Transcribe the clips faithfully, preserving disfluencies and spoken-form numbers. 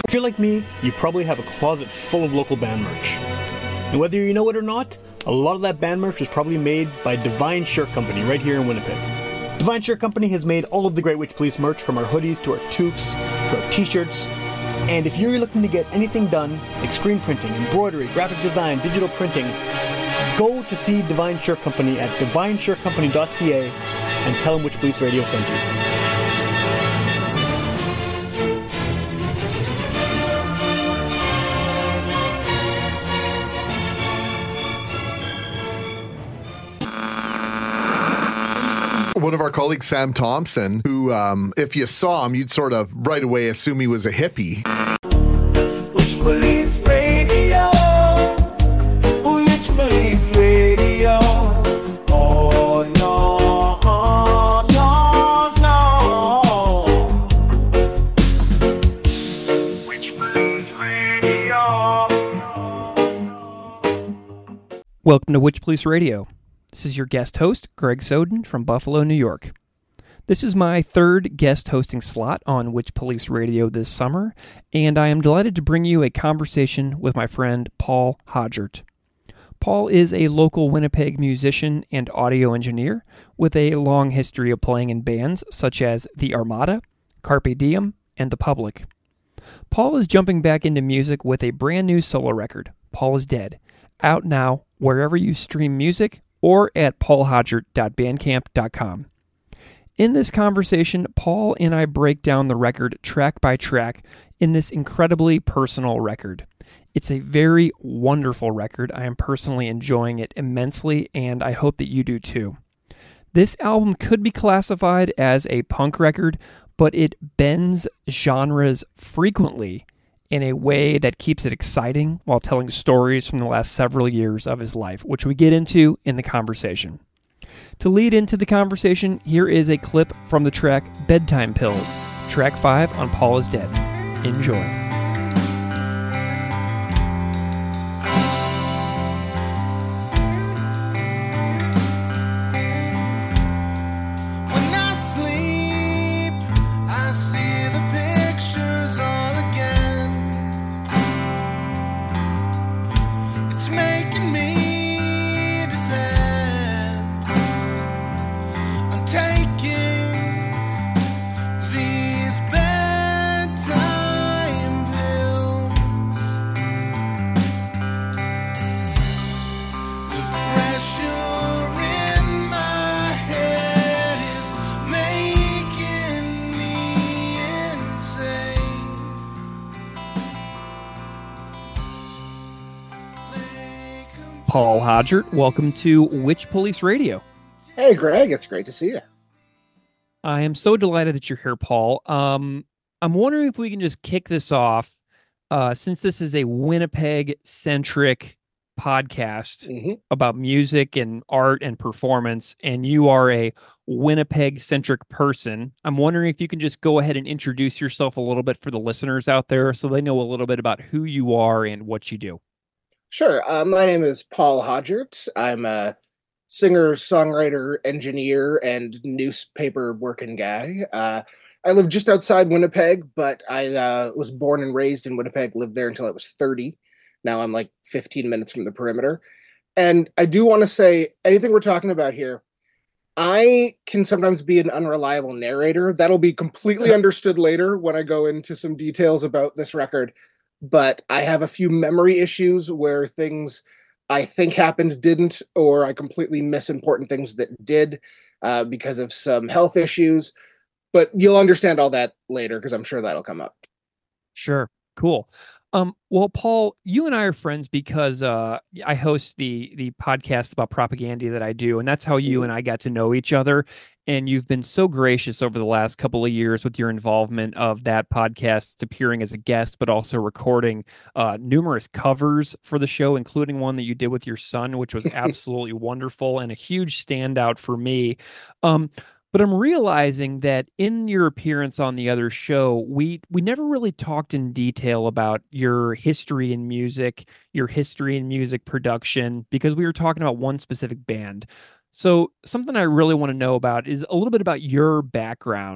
If you're like me, you probably have a closet full of local band merch. And whether you know it or not, a lot of that band merch was probably made by Divine Shirt Company right here in Winnipeg. Divine Shirt Company has made all of the Great Witch Police merch, from our hoodies to our toques to our t-shirts. And if you're looking to get anything done, like screen printing, embroidery, graphic design, digital printing, go to see Divine Shirt Company at divine shirt company dot c a and tell them Witch Police Radio sent you. One of our colleagues, Sam Thompson, who, um, if you saw him, you'd sort of right away assume he was a hippie. Witch Police Radio, Witch Police Radio. Oh no, no, no. Witch Police Radio. Welcome to Witch Police Radio. This is your guest host, Greg Soden from Buffalo, New York. This is my third guest hosting slot on Witch Police Radio this summer, and I am delighted to bring you a conversation with my friend Paul Hodgert. Paul is a local Winnipeg musician and audio engineer with a long history of playing in bands such as The Armada, Carpe Diem, and The Public. Paul is jumping back into music with a brand new solo record, Paul is Dead, out now wherever you stream music or at paul hodgert dot bandcamp dot com. In this conversation, Paul and I break down the record track by track in this incredibly personal record. It's a very wonderful record. I am personally enjoying it immensely, and I hope that you do too. This album could be classified as a punk record, but it bends genres frequently in a way that keeps it exciting while telling stories from the last several years of his life, which we get into in the conversation. To lead into the conversation, here is a clip from the track Bedtime Pills, track five on Paul is Dead. Enjoy. Paul Hodgert, welcome to Witch Police Radio. Hey, Greg, it's great to see you. I am so delighted that you're here, Paul. Um, I'm wondering if we can just kick this off, uh, since this is a Winnipeg-centric podcast mm-hmm. about music and art and performance, and you are a Winnipeg-centric person. I'm wondering if you can just go ahead and introduce yourself a little bit for the listeners out there so they know a little bit about who you are and what you do. Sure. Uh, my name is Paul Hodgert. I'm a singer, songwriter, engineer, and newspaper working guy. Uh, I live just outside Winnipeg, but I uh, was born and raised in Winnipeg, lived there until I was thirty. Now I'm like fifteen minutes from the perimeter. And I do want to say, anything we're talking about here, I can sometimes be an unreliable narrator. That'll be completely understood later when I go into some details about this record. But I have a few memory issues where things I think happened didn't, or I completely miss important things that did uh, because of some health issues. But you'll understand all that later because I'm sure that'll come up. Sure. Cool. Um, well, Paul, you and I are friends because uh, I host the the podcast about propaganda that I do, and that's how you and I got to know each other. And you've been so gracious over the last couple of years with your involvement of that podcast, appearing as a guest, but also recording uh, numerous covers for the show, including one that you did with your son, which was absolutely wonderful and a huge standout for me. Um, But I'm realizing that in your appearance on the other show, we we never really talked in detail about your history in music, your history in music production, because we were talking about one specific band. So something I really want to know about is a little bit about your background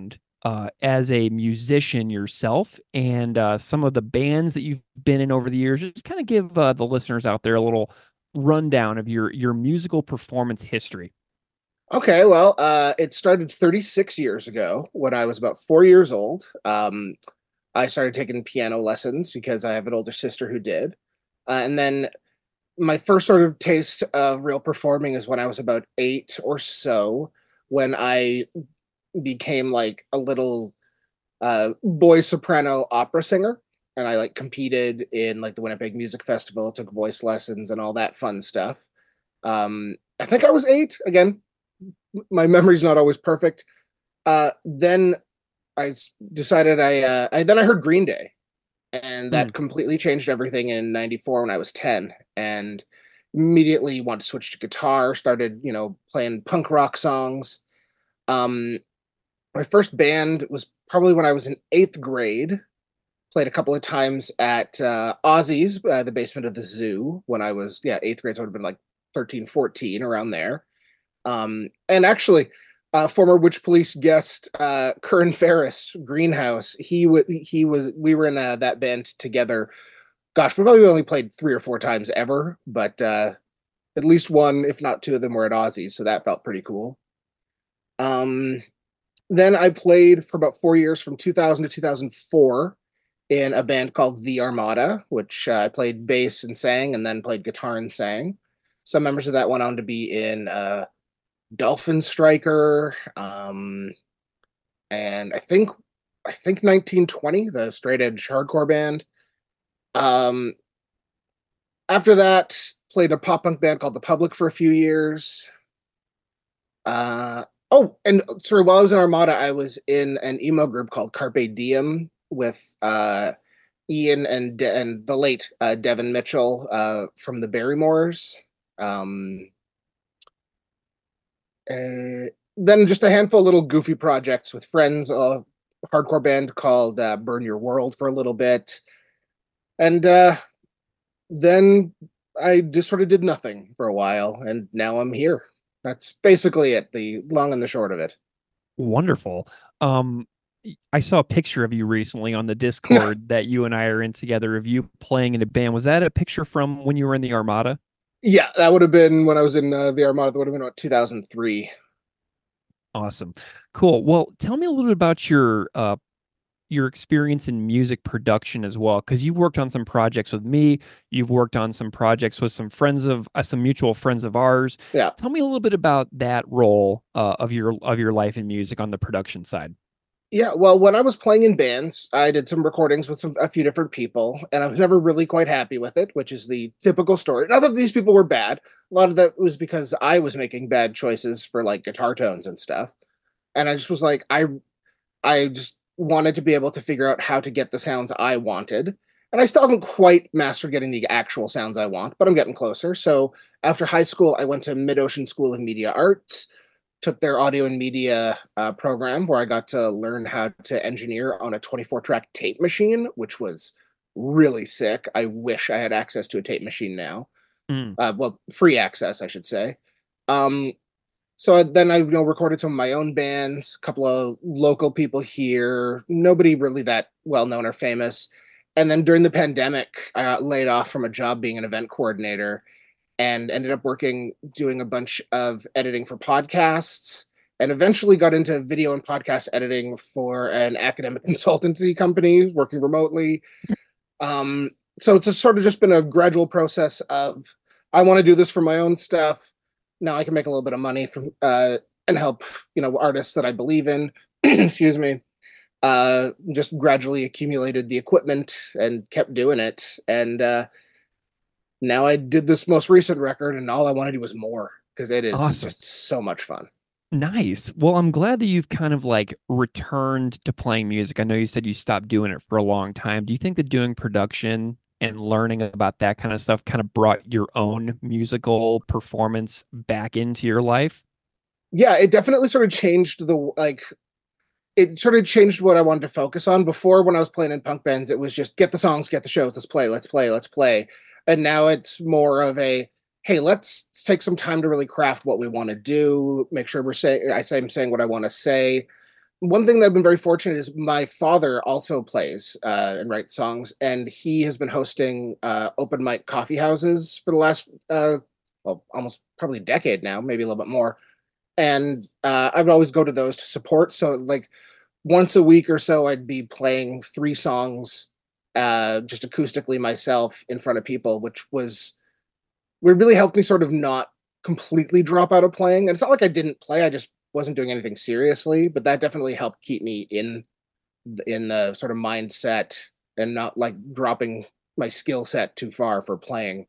uh, as a musician yourself and uh, some of the bands that you've been in over the years. Just kind of give uh, the listeners out there a little rundown of your your musical performance history. Okay, well, uh, it started thirty-six years ago when I was about four years old. Um, I started taking piano lessons because I have an older sister who did. Uh, and then my first sort of taste of real performing is when I was about eight or so, when I became like a little uh, boy soprano opera singer. And I like competed in like the Winnipeg Music Festival, took voice lessons and all that fun stuff. Um, I think I was eight. Again, my memory's not always perfect. Uh, then I s- decided I, uh, I then I heard Green Day, and Mm. that completely changed everything in ninety-four when I was ten, and immediately wanted to switch to guitar, started, you know, playing punk rock songs. Um, my first band was probably when I was in eighth grade. Played a couple of times at uh, Ozzy's, uh, the basement of the zoo, when I was, yeah, eighth grade, so I would have been like thirteen, fourteen, around there. Um, and actually, uh, former Witch Police guest uh, Curran Ferris, Greenhouse, he w- he was we were in uh, that band together. Gosh, we probably only played three or four times ever, but uh, at least one, if not two of them, were at Ozzy's, so that felt pretty cool. Um, then I played for about four years, from two thousand to two thousand four, in a band called The Armada, which uh, I played bass and sang, and then played guitar and sang. Some members of that went on to be in uh, Dolphin Striker, um, and I think I think nineteen twenty, the straight edge hardcore band. Um, After that, played a pop punk band called The Public for a few years. Uh, oh, and sorry, while I was in Armada, I was in an emo group called Carpe Diem with uh, Ian and De- and the late uh, Devin Mitchell uh, from the Barrymores. Um, uh, then just a handful of little goofy projects with friends, a hardcore band called uh, Burn Your World for a little bit. And uh, then I just sort of did nothing for a while, and now I'm here. That's basically it, the long and the short of it. Wonderful. Um, y- I saw a picture of you recently on the Discord that you and I are in together of you playing in a band. Was that a picture from when you were in the Armada? Yeah, that would have been when I was in uh, the Armada. That would have been about two thousand three. Awesome. Cool. Well, tell me a little bit about your uh your experience in music production as well, because you've worked on some projects with me. You've worked on some projects with some friends of uh, some mutual friends of ours. Yeah. Tell me a little bit about that role uh, of your of your life in music on the production side. Yeah, well, when I was playing in bands, I did some recordings with some a few different people, and I was never really quite happy with it, which is the typical story. Not that these people were bad. A lot of that was because I was making bad choices for like guitar tones and stuff. And I just was like, I I just wanted to be able to figure out how to get the sounds I wanted. And I still haven't quite mastered getting the actual sounds I want, but I'm getting closer. So after high school, I went to Mid Ocean School of Media Arts, took their audio and media uh, program, where I got to learn how to engineer on a twenty-four track tape machine, which was really sick. I wish I had access to a tape machine now. Mm. Uh, well, free access, I should say. Um, so I- then I, you know, recorded some of my own bands, a couple of local people here, nobody really that well known or famous. And then during the pandemic, I got laid off from a job being an event coordinator, and ended up working doing a bunch of editing for podcasts, and eventually got into video and podcast editing for an academic consultancy company working remotely. Um, so it's a sort of just been a gradual process of, I want to do this for my own stuff. Now I can make a little bit of money from uh, and help, you know, artists that I believe in. Excuse me. Uh, just gradually accumulated the equipment and kept doing it. And uh, now I did this most recent record, and all I want to do was more, because it is Awesome. just so much fun. Nice. Well, I'm glad that you've kind of like returned to playing music. I know you said you stopped doing it for a long time. Do you think that doing production and learning about that kind of stuff kind of brought your own musical performance back into your life? Yeah, it definitely sort of changed the like it sort of changed what I wanted to focus on. Before, when I was playing in punk bands, it was just get the songs, get the shows, let's play, let's play, let's play. And now it's more of a, hey, let's take some time to really craft what we want to do, make sure we're saying I say I'm saying what I want to say. one thing that I've been very fortunate is my father also plays uh, and writes songs, and he has been hosting uh, open mic coffee houses for the last, uh, well, almost probably a decade now, maybe a little bit more. And uh, I would always go to those to support. So, like, once a week or so, I'd be playing three songs uh, just acoustically myself in front of people, which was would really helped me sort of not completely drop out of playing. And it's not like I didn't play; I just wasn't doing anything seriously. But that definitely helped keep me in in the sort of mindset and not like dropping my skill set too far for playing.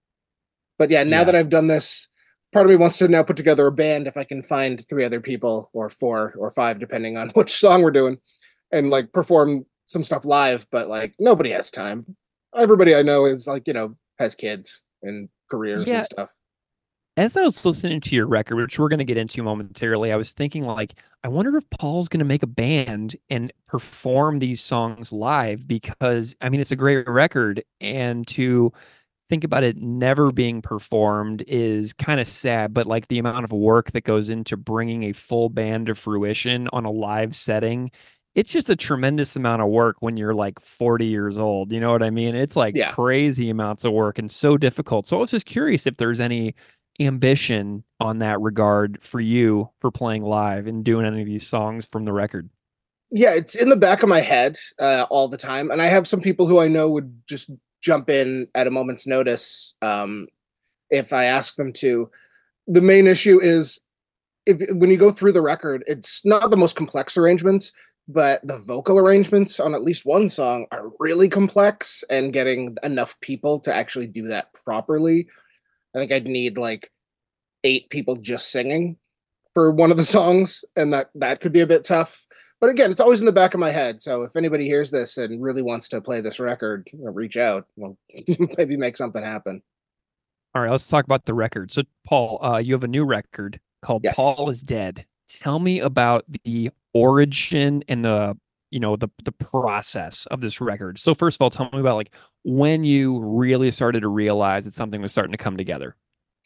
But yeah, now Yeah. that I've done this, part of me wants to now put together a band if I can find three other people or four or five, depending on which song we're doing, and like perform some stuff live. But like nobody has time. Everybody I know is like, you know, has kids and careers Yeah. and stuff. As I was listening to your record, which we're going to get into momentarily, I was thinking like, I wonder if Paul's going to make a band and perform these songs live because I mean, it's a great record, and to think about it never being performed is kind of sad, but like the amount of work that goes into bringing a full band to fruition on a live setting, it's just a tremendous amount of work when you're like forty years old. You know what I mean? It's like Yeah. crazy amounts of work and so difficult. So I was just curious if there's any ambition on that regard for you for playing live and doing any of these songs from the record. Yeah, it's in the back of my head uh, all the time. And I have some people who I know would just jump in at a moment's notice um, if I ask them to. The main issue is if when you go through the record, it's not the most complex arrangements, but the vocal arrangements on at least one song are really complex, and getting enough people to actually do that properly. I think I'd need like eight people just singing for one of the songs, and that that could be a bit tough. But again, it's always in the back of my head. So if anybody hears this and really wants to play this record, you know, reach out. We'll maybe make something happen. All right, let's talk about the record. So, Paul, uh, you have a new record called Yes. Paul is Dead. Tell me about the origin and the, you know, the the process of this record. So, first of all, tell me about like when you really started to realize that something was starting to come together.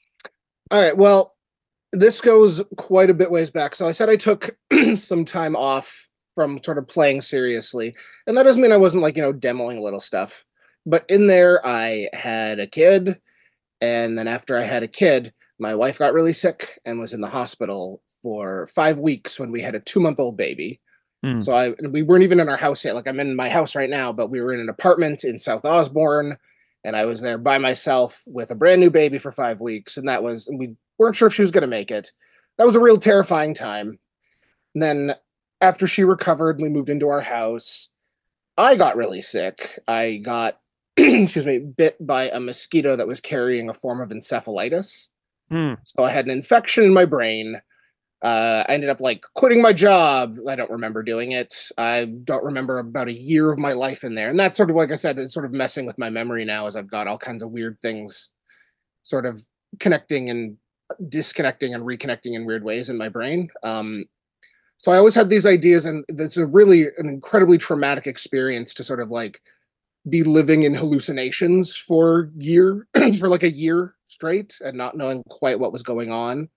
All right. Well, this goes quite a bit ways back. So I said I took some time off from sort of playing seriously. And that doesn't mean I wasn't like, you know, demoing little stuff. But in there, I had a kid. And then after I had a kid, my wife got really sick and was in the hospital for five weeks when we had a two month old baby. Hmm. So I we weren't even in our house yet. Like I'm in my house right now, but we were in an apartment in South Osborne. And I was there by myself with a brand new baby for five weeks. And that was, and we weren't sure if she was going to make it. That was a real terrifying time. And then after she recovered, we moved into our house. I got really sick. I got, excuse me, bit by a mosquito that was carrying a form of encephalitis. Hmm. So I had an infection in my brain. Uh, I ended up like quitting my job. I don't remember doing it. I don't remember about a year of my life in there. And that's sort of, like I said, it's sort of messing with my memory now as I've got all kinds of weird things sort of connecting and disconnecting and reconnecting in weird ways in my brain. Um, so I always had these ideas, and it's a really an incredibly traumatic experience to sort of like be living in hallucinations for year for like a year straight and not knowing quite what was going on.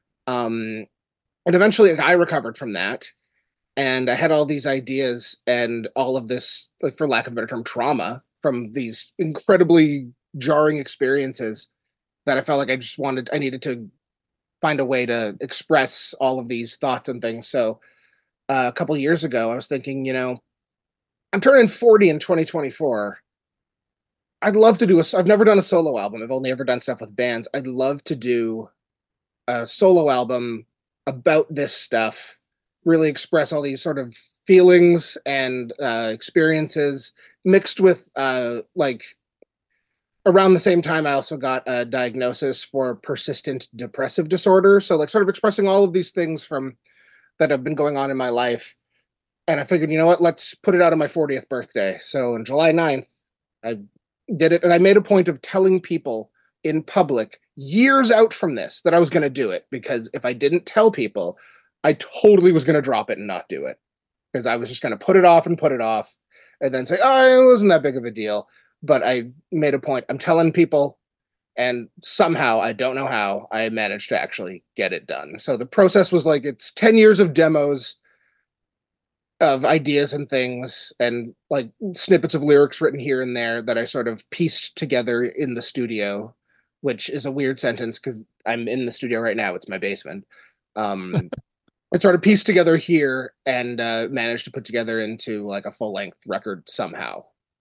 Um, and eventually like, I recovered from that, and I had all these ideas and all of this, like, for lack of a better term, trauma from these incredibly jarring experiences that I felt like I just wanted, I needed to find a way to express all of these thoughts and things. So uh, a couple of years ago, I was thinking, you know, I'm turning forty in twenty twenty-four. I'd love to do a, I've never done a solo album. I've only ever done stuff with bands. I'd love to do a solo album about this stuff, really express all these sort of feelings and uh, experiences mixed with uh, like around the same time, I also got a diagnosis for persistent depressive disorder. So like sort of expressing all of these things from that have been going on in my life. And I figured, you know what, let's put it out on my fortieth birthday. So on July ninth, I did it. And I made a point of telling people in public years out from this that I was going to do it, because if I didn't tell people, I totally was going to drop it and not do it, because I was just going to put it off and put it off and then say, oh, it wasn't that big of a deal. But I made a point. I'm telling people, and somehow, I don't know how, I managed to actually get it done. So the process was like, it's ten years of demos, of ideas and things and like snippets of lyrics written here and there that I sort of pieced together in the studio, which is a weird sentence because I'm in the studio right now. It's my basement. Um, I sort of pieced together here and uh, managed to put together into like a full length record somehow.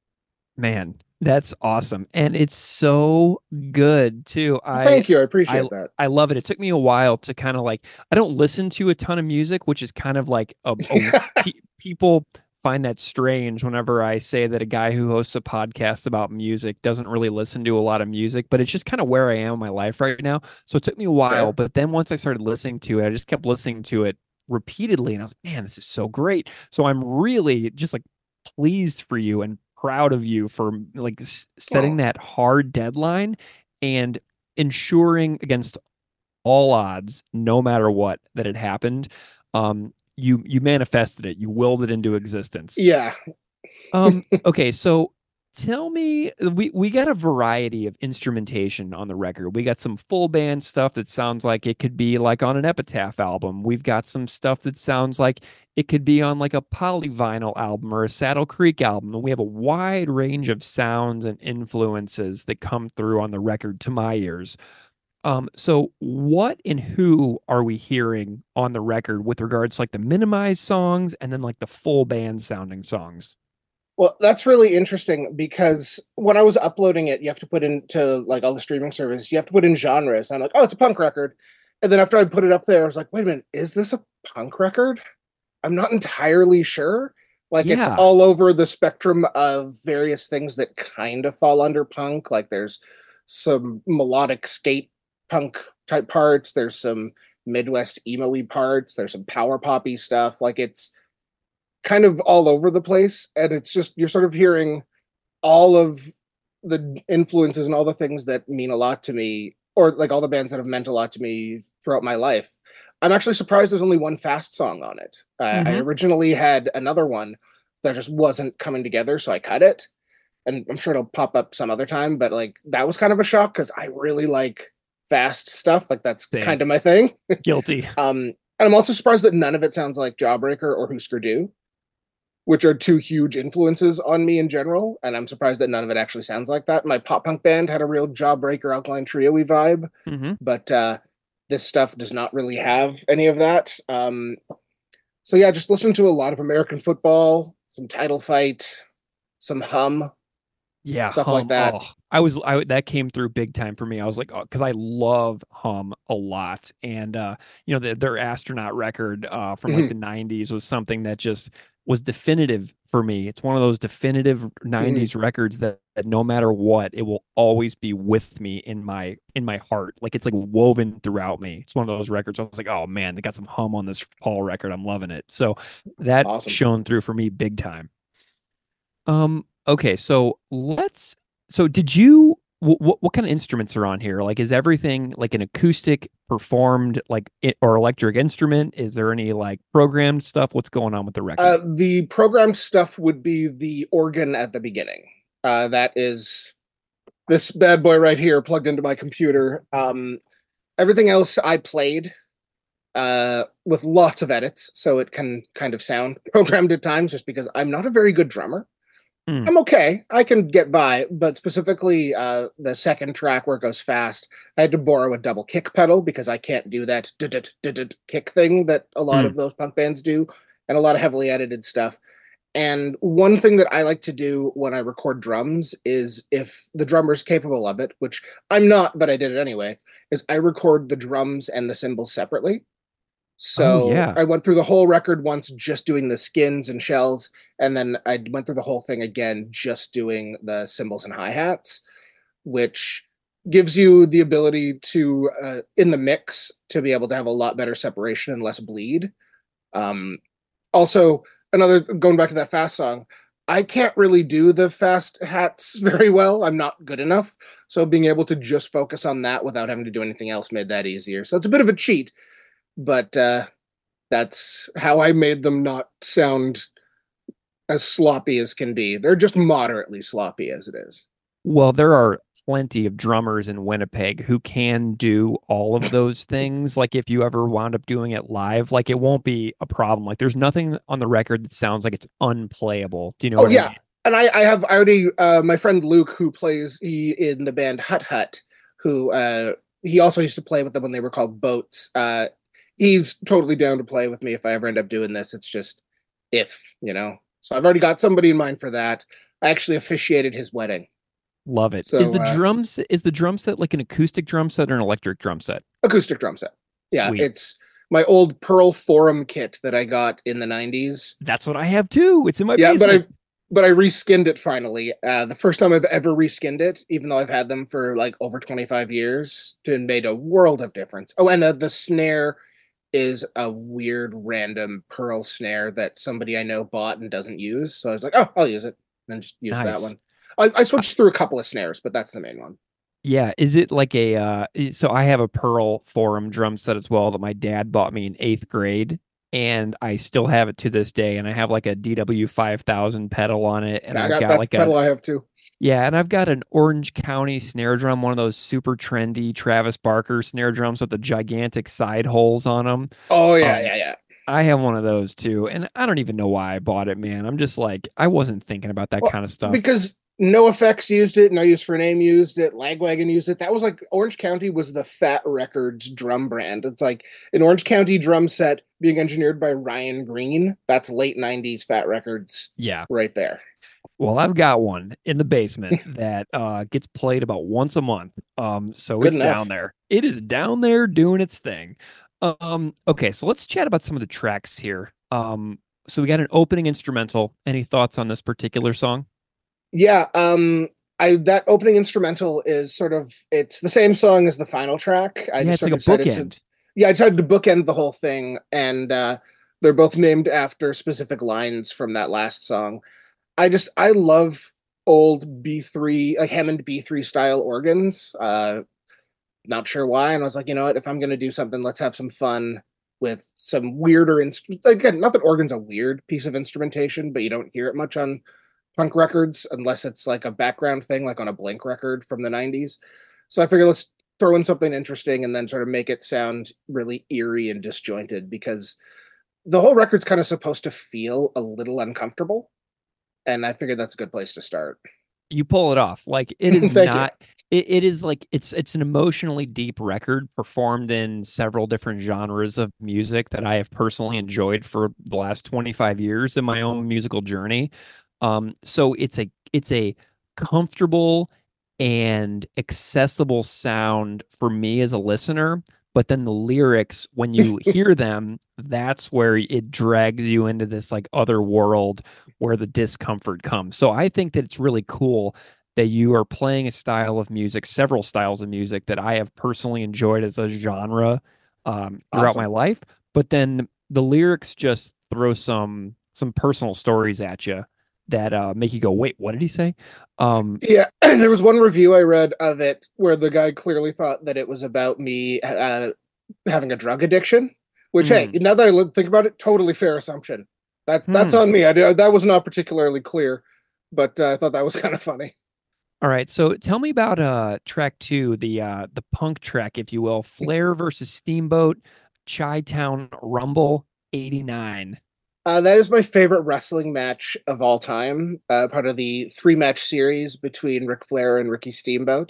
Man, that's awesome. And it's so good too. I Thank you. I I appreciate that. I love it. It took me a while to kind of like I don't listen to a ton of music, which is kind of like a, a pe- people find that strange whenever I say that a guy who hosts a podcast about music doesn't really listen to a lot of music, but it's just kind of where I am in my life right now. So it took me a It's while, fair. but then once I started listening to it, I just kept listening to it repeatedly and I was like, man, this is so great. So I'm really just like pleased for you and proud of you for like s- setting Oh, that hard deadline and ensuring against all odds, no matter what, that it happened. Um, you you manifested it. You willed it into existence. yeah. Um, okay, so tell me, we we got a variety of instrumentation on the record. We got some full band stuff that sounds like it could be like on an Epitaph album. We've got some stuff that sounds like it could be on like a polyvinyl album or a Saddle Creek album. And we have a wide range of sounds and influences that come through on the record to my ears. Um, so what and who are we hearing on the record with regards to like the minimized songs and then like the full band sounding songs? Well, that's really interesting because when I was uploading it, you have to put into like all the streaming services, you have to put in genres. And I'm like, oh, it's a punk record. And then after I put it up there, I was like, wait a minute, is this a punk record? I'm not entirely sure. Like it's Yeah. all over the spectrum of various things that kind of fall under punk. Like there's some melodic skate punk type parts, there's some Midwest emo-y parts, there's some power poppy stuff. Like it's kind of all over the place. And it's just you're sort of hearing all of the influences and all the things that mean a lot to me, or like all the bands that have meant a lot to me throughout my life. I'm actually surprised there's only one fast song on it. Uh, I Hmm. originally had another one that just wasn't coming together, so I cut it. And I'm sure it'll pop up some other time, but like that was kind of a shock because I really like fast stuff. Like that's Same. kind of my thing. Guilty. Um, and I'm also surprised that none of it sounds like Jawbreaker or Husker Du, which are two huge influences on me in general. And I'm surprised that none of it actually sounds like that. My pop punk band had a real Jawbreaker Alkaline Trio-y vibe, Hmm. but uh, this stuff does not really have any of that. Um, so yeah, just listening to a lot of American football, some Title Fight, some Hum, Yeah, stuff like Hum. that. Oh, I was I that came through big time for me. I was like, oh, because I love Hum a lot, and uh, you know, the, their astronaut record uh from like Mhm, the nineties was something that just was definitive for me. It's one of those definitive mhm. nineties records that, that no matter what, it will always be with me in my in my heart. Like it's like woven throughout me. It's one of those records. I was like, oh man, they got some Hum on this Paul record. I'm loving it. So that Awesome. shone through for me big time. Um, okay, so let's so did you what what kind of instruments are on here? Like is everything like an acoustic performed like it, or electric instrument? Is there any like programmed stuff? What's going on with the Uh, record? the programmed stuff would be the organ at the beginning. Uh, that is this bad boy right here plugged into my computer. Um, everything else I played uh, with lots of edits, so it can kind of sound programmed at times just because I'm not a very good drummer. Hmm. I'm okay. I can get by, but specifically uh, the second track where it goes fast, I had to borrow a double kick pedal because I can't do that kick thing that a lot Hmm. of those punk bands do, and a lot of heavily edited stuff. And one thing that I like to do when I record drums is if the drummer's capable of it, which I'm not, but I did it anyway, is I record the drums and the cymbals separately. Oh So yeah. I went through the whole record once just doing the skins and shells, and then I went through the whole thing again just doing the cymbals and hi-hats, which gives you the ability to, uh, in the mix, to be able to have a lot better separation and less bleed. Um, also, another going back to that fast song, I can't really do the fast hats very well. I'm not good enough. So being able to just focus on that without having to do anything else made that easier. So it's a bit of a cheat, but uh, that's how I made them not sound as sloppy as can be. They're just moderately sloppy as it is. Well, there are plenty of drummers in Winnipeg who can do all of those things. Like if you ever wound up doing it live, like it won't be a problem. Like there's nothing on the record that sounds like it's unplayable. Do you know Oh what I yeah, mean? and I, I have I already uh, my friend Luke, who plays he in the band Hut Hut, who uh, he also used to play with them when they were called Boats. Uh, he's totally down to play with me if I ever end up doing this. It's just if, you know. So I've already got somebody in mind for that. I actually officiated his wedding. Love it. Is So the uh, drums is the drum set like an acoustic drum set or an electric drum set? acoustic drum set. Yeah, Sweet. it's my old Pearl Forum kit that I got in the nineties. That's what I have too. It's in my Yeah, but I basement. but I reskinned it finally. Uh, the first time I've ever reskinned it, even though I've had them for like over twenty-five years, it made a world of difference. Oh, and uh, the snare is a weird random pearl snare that somebody I know bought and doesn't use. So I was like, oh, I'll use it, and just use that Nice. one. I, I switched through a couple of snares, but that's the main one. Yeah, is it like a uh i- so I have a Pearl Forum drum set as well that my dad bought me in eighth grade and I still have it to this day and I have like a D W five thousand pedal on it and I I've got got that's like the a pedal I have too. yeah, and I've got an Orange County snare drum, one of those super trendy Travis Barker snare drums with the gigantic side holes on them. Oh yeah, Um, yeah, yeah. I have one of those too, and I don't even know why I bought it, man. I'm just like I wasn't thinking about that Well, kind of stuff. because No Effects used it, No Use for Name used it, Lagwagon used it. That was like Orange County was the Fat Records drum brand. It's like an Orange County drum set being engineered by Ryan Green. That's late nineties Fat Records Yeah. right there. Well, I've got one in the basement that uh, gets played about once a month. Um, so Good it's enough. down there. It is down there doing its thing. Um, okay, so let's chat about some of the tracks here. Um, so we got an opening instrumental. Any thoughts on this particular song? Yeah, um I that opening instrumental is sort of it's the same song as the final track. I Yeah, just it's sort like of a decided bookend. to yeah, I decided to bookend the whole thing, and uh they're both named after specific lines from that last song. I just I love old B three like Hammond B three style organs. Uh not sure why, and I was like, you know what, if I'm gonna do something, let's have some fun with some weirder instruments. Again, not that organ's a weird piece of instrumentation, but you don't hear it much on punk records unless it's like a background thing, like on a Blink record from the nineties. So I figured let's throw in something interesting and then sort of make it sound really eerie and disjointed, because the whole record's kind of supposed to feel a little uncomfortable. And I figured that's a good place to start. You pull it off. Like it is Thank you. not it, it is like it's it's an emotionally deep record performed in several different genres of music that I have personally enjoyed for the last twenty-five years in my own musical journey. Um, so it's a it's a comfortable and accessible sound for me as a listener, but then the lyrics, when you hear them, that's where it drags you into this like other world where the discomfort comes. So I think that it's really cool that you are playing a style of music, several styles of music that I have personally enjoyed as a genre um, throughout Awesome. my life. But then the lyrics just throw some some personal stories at you that uh, make you go, wait, what did he say? Um, Yeah, there was one review I read of it where the guy clearly thought that it was about me uh, having a drug addiction. Which, hey, Hmm. now that I look, think about it, totally fair assumption. That that's Hmm. on me. I did, that was not particularly clear, but uh, I thought that was kind of funny. All right, so tell me about uh track two, the uh the punk track, if you will, Flair versus Steamboat, Chi-Town Rumble eighty-nine. Uh, that is my favorite wrestling match of all time. Uh, part of the three match series between Ric Flair and Ricky Steamboat.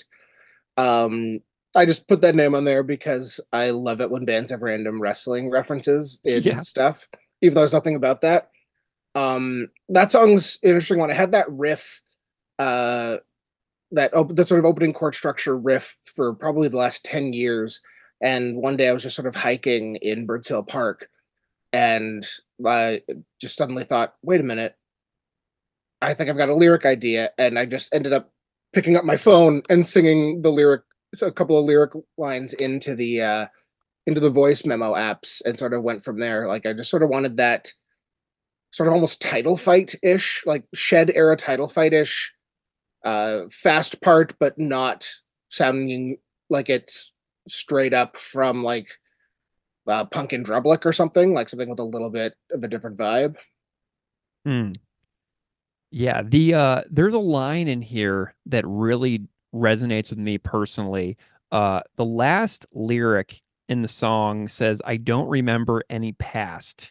Um, I just put that name on there because I love it when bands have random wrestling references in Yeah. stuff, even though there's nothing about that. Um, that song's an interesting one. I had that riff, uh, that op- that sort of opening chord structure riff for probably the last ten years. And one day I was just sort of hiking in Birds Hill Park, and I just suddenly thought, wait a minute, I think I've got a lyric idea. And I just ended up picking up my phone and singing the lyric, a couple of lyric lines into the uh, into the voice memo apps, and sort of went from there. Like I just sort of wanted that sort of almost title fight ish, like Shed era title fight ish, uh, fast part, but not sounding like it's straight up from like uh, Punk in Drublic or something, like something with a little bit of a different vibe. Hmm. Yeah, the uh there's a line in here that really resonates with me personally. Uh, the last lyric in the song says, "I don't remember any past."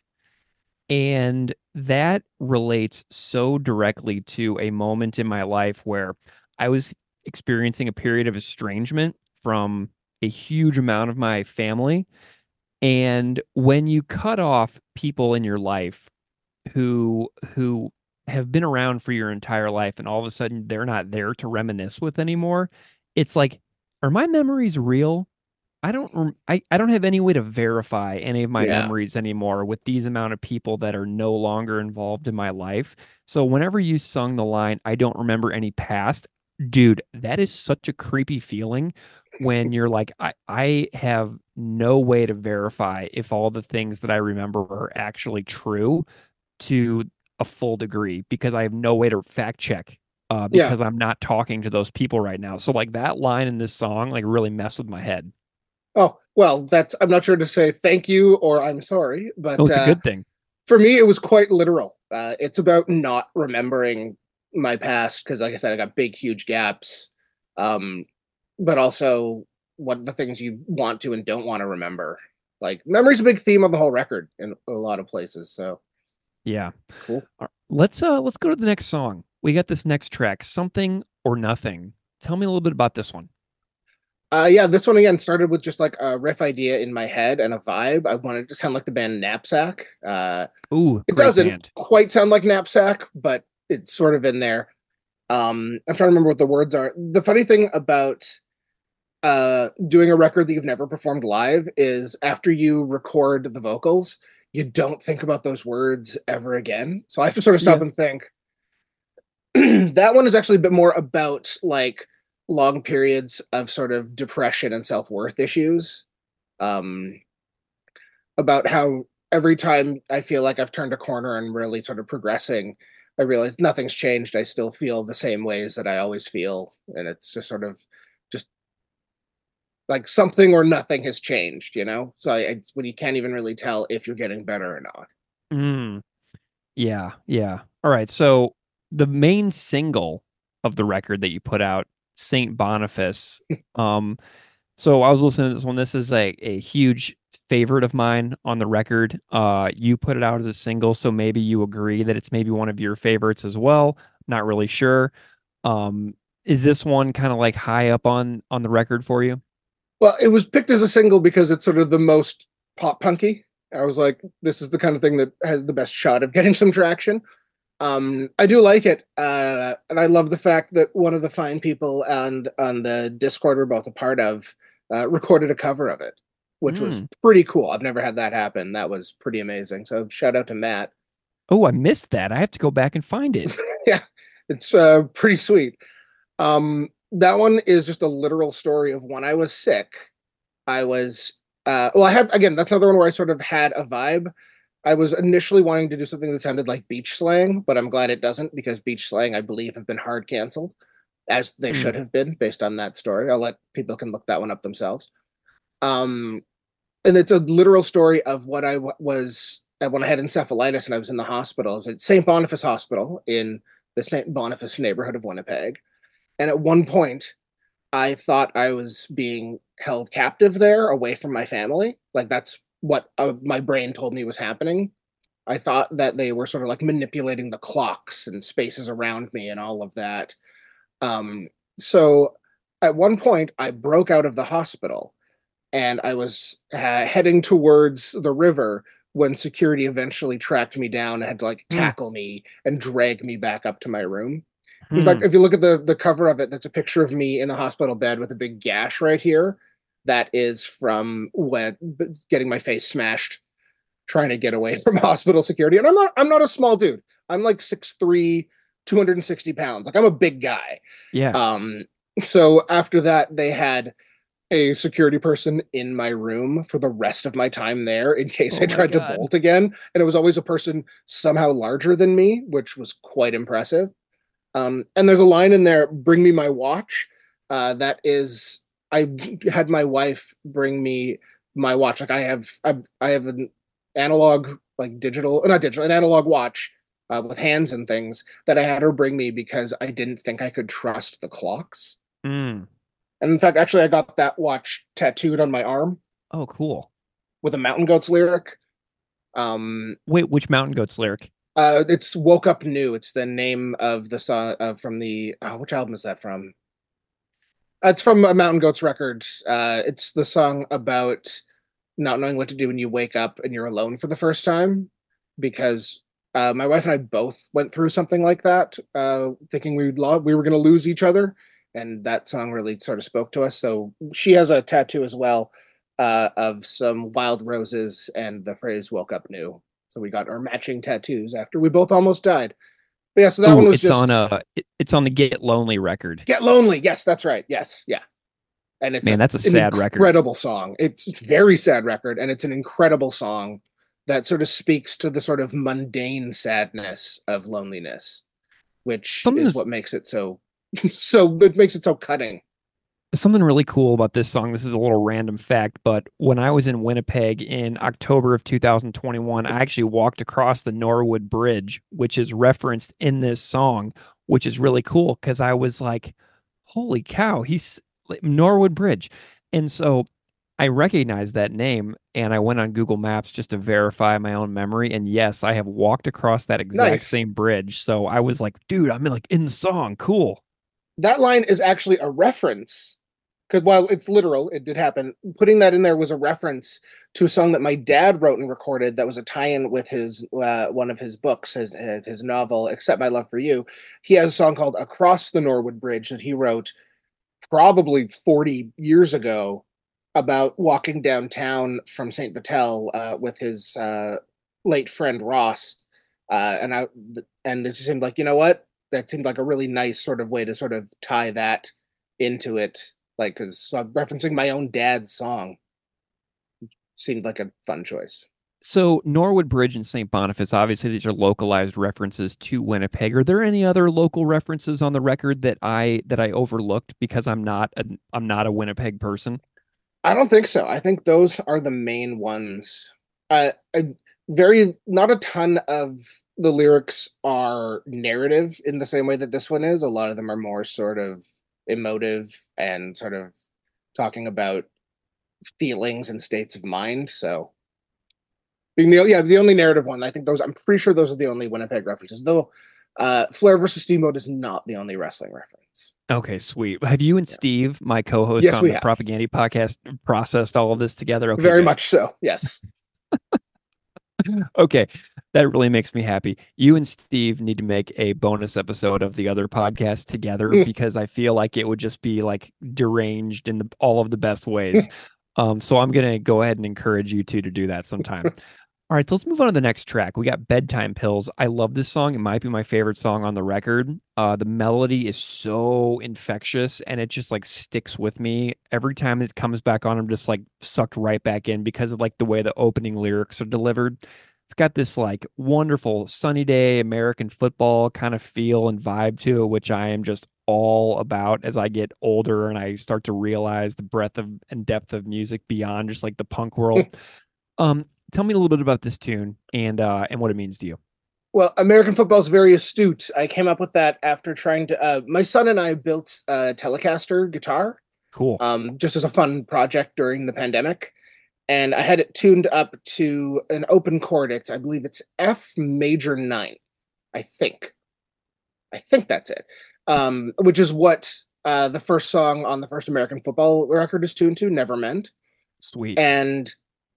And that relates so directly to a moment in my life where I was experiencing a period of estrangement from a huge amount of my family. And when you cut off people in your life who who have been around for your entire life and all of a sudden they're not there to reminisce with anymore, it's like, are my memories real? I don't rem- I, I don't have any way to verify any of my Yeah. memories anymore with these amount of people that are no longer involved in my life. So whenever you sung the line, "I don't remember any past," dude, that is such a creepy feeling when you're like, I, I have no way to verify if all the things that I remember are actually true to a full degree because I have no way to fact check uh, Yeah. because I'm not talking to those people right now. So like that line in this song like really messed with my head. Oh, well, that's, I'm not sure to say thank you or I'm sorry, but Oh, it's a uh, good thing. for me, it was quite literal. Uh, it's about not remembering my past because, like I said, I got big, huge gaps. Um, but also what the things you want to and don't want to remember. Like memory's a big theme on the whole record in a lot of places. So Yeah. cool. All right, Let's uh let's go to the next song. We got this next track, Something or Nothing. Tell me a little bit about this one. Uh, yeah, this one again started with just like a riff idea in my head and a vibe. I wanted to sound like the band Knapsack. Uh, Ooh, it great doesn't band. quite sound like Knapsack, but it's sort of in there. Um, I'm trying to remember what the words are. The funny thing about uh, doing a record that you've never performed live is after you record the vocals, you don't think about those words ever again. So I have to sort of stop Yeah. and think. That one is actually a bit more about like long periods of sort of depression and self-worth issues. Um, about how every time I feel like I've turned a corner and really sort of progressing, I realize nothing's changed. I still feel the same ways that I always feel. And it's just sort of just like something or nothing has changed, you know? So I, it's when you can't even really tell if you're getting better or not. Mm, yeah, yeah. All right. So the main single of the record that you put out, Saint Boniface. Um, so I was listening to this one. This is a, a huge favorite of mine on the record. Uh, you put it out as a single, so maybe you agree that it's maybe one of your favorites as well. Not really sure. Um, is this one kind of like high up on on the record for you? Well, it was picked as a single because it's sort of the most pop punky. I was like, this is the kind of thing that has the best shot of getting some traction. Um, I do like it, uh, and I love the fact that one of the fine people and on the Discord we're both a part of uh, recorded a cover of it, which was Mm. pretty cool. I've never had that happen. That was pretty amazing. So shout out to Matt. Oh, I missed that. I have to go back and find it. Yeah, it's uh, pretty sweet. Um, that one is just a literal story of when I was sick. I was uh, well, I had again. That's another one where I sort of had a vibe. I was initially wanting to do something that sounded like beach slang, but I'm glad it doesn't because beach slang, I believe, have been hard canceled, as they Mm. should have been based on that story. I'll let people can look that one up themselves. Um, and it's a literal story of what I w- was uh, when I had encephalitis and I was in the hospital. I was at Saint Boniface Hospital in the Saint Boniface neighborhood of Winnipeg. And at one point, I thought I was being held captive there away from my family. Like that's what uh, my brain told me was happening. I thought that they were sort of like manipulating the clocks and spaces around me and all of that. Um, so at one point, I broke out of the hospital and I was uh, heading towards the river when security eventually tracked me down and had to like Hmm. tackle me and drag me back up to my room. In Hmm. fact, if you look at the the cover of it, that's a picture of me in the hospital bed with a big gash right here. That is from when getting my face smashed, trying to get away from hospital security. And I'm not I'm not a small dude. I'm like six three, two hundred sixty pounds. Like I'm a big guy. Yeah. Um, so after that, they had a security person in my room for the rest of my time there in case Oh I my tried to God. bolt again. And it was always a person somehow larger than me, which was quite impressive. Um, and there's a line in there, bring me my watch. Uh, that is, I had my wife bring me my watch. Like I have, I, I have an analog, like digital, not digital, an analog watch uh, with hands and things that I had her bring me because I didn't think I could trust the clocks. Mm. And in fact, actually, I got that watch tattooed on my arm Oh, cool. with a Mountain Goats lyric. Um, Wait, which Mountain Goats lyric? uh, it's "Woke Up New." It's the name of the song uh, from the uh, which album is that from? Uh, it's from a Mountain Goats record. Uh, it's the song about not knowing what to do when you wake up and you're alone for the first time, because uh, my wife and I both went through something like that, uh, thinking we'd lo- we were going to lose each other, and that song really sort of spoke to us. So she has a tattoo as well uh, of some wild roses and the phrase "woke up new." So we got our matching tattoos after we both almost died. But yeah, so that Ooh, one was it's just on a it- it's on the Get Lonely record. "Get Lonely." Yes, that's right. Yes, yeah. And it's Man, a, that's a an sad record. incredible song. It's a very sad record, and it's an incredible song that sort of speaks to the sort of mundane sadness of loneliness, which Something is that's- what makes it so so it makes it so cutting. Something really cool about this song. This is a little random fact, but when I was in Winnipeg in October of two thousand twenty-one, I actually walked across the Norwood Bridge, which is referenced in this song, which is really cool because I was like, holy cow, he's like, Norwood Bridge. And so I recognized that name and I went on Google Maps just to verify my own memory. And yes, I have walked across that exact Nice. same bridge. So I was like, dude, I'm like in the song. Cool. That line is actually a reference, because while it's literal, it did happen. Putting that in there was a reference to a song that my dad wrote and recorded that was a tie-in with his uh, one of his books, his his novel, Accept My Love for You. He has a song called Across the Norwood Bridge that he wrote probably forty years ago about walking downtown from Saint Vital uh, with his uh, late friend Ross. Uh, and I and it just seemed like, you know what? That seemed like a really nice sort of way to sort of tie that into it. Like, because so I'm referencing my own dad's song. Seemed like a fun choice. So Norwood Bridge and Saint Boniface, obviously these are localized references to Winnipeg. Are there any other local references on the record that I that I overlooked because I'm not a, I'm not a Winnipeg person? I don't think so. I think those are the main ones. Uh, I, very not a ton of the lyrics are narrative in the same way that this one is. A lot of them are more sort of emotive and sort of talking about feelings and states of mind. So being the yeah the only narrative one, I think those I'm pretty sure those are the only Winnipeg references. Though uh, Flair versus Steamboat is not the only wrestling reference. Okay, sweet. Have you and Yeah. Steve, my co-host Yes, on we the have. Propaganda podcast, processed all of this together? Okay, Very good. much so. Yes. Okay, that really makes me happy. You and Steve need to make a bonus episode of the other podcast together Mm. because I feel like it would just be like deranged in the, all of the best ways. Um, so I'm gonna go ahead and encourage you two to do that sometime. All right, so let's move on to the next track. We got Bedtime Pills. I love this song. It might be my favorite song on the record. Uh, the melody is so infectious and it just like sticks with me. Every time it comes back on, I'm just like sucked right back in because of like the way the opening lyrics are delivered. It's got this like wonderful sunny day American football kind of feel and vibe to it, which I am just all about as I get older and I start to realize the breadth of and depth of music beyond just like the punk world. Um, tell me a little bit about this tune and uh and what it means to you. Well, American football is very astute. I came up with that after trying to. Uh, my son and I built a Telecaster guitar, Cool. um, just as a fun project during the pandemic, and I had it tuned up to an open chord. It's, I believe, it's F major nine. I think, I think that's it. Um, which is what uh, the first song on the first American football record is tuned to. Never Meant. Sweet. And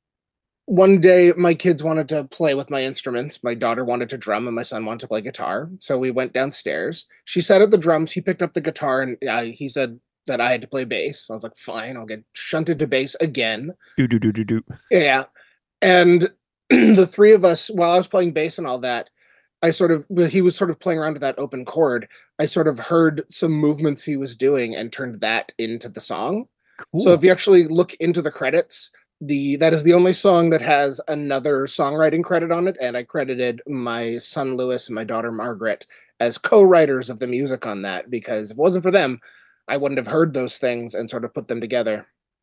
one day my kids wanted to play with my instruments. My daughter wanted to drum and my son wanted to play guitar. So we went downstairs. She sat at the drums. He picked up the guitar and uh, he said that I had to play bass. I was like, fine, I'll get shunted to bass again. Do do do do do. Yeah. And the three of us, while I was playing bass and all that, I sort of, he was sort of playing around with that open chord. I sort of heard some movements he was doing and turned that into the song. Cool. So if you actually look into the credits, the that is the only song that has another songwriting credit on it, and I credited my son Lewis and my daughter Margaret as co-writers of the music on that, because if it wasn't for them, I wouldn't have heard those things and sort of put them together.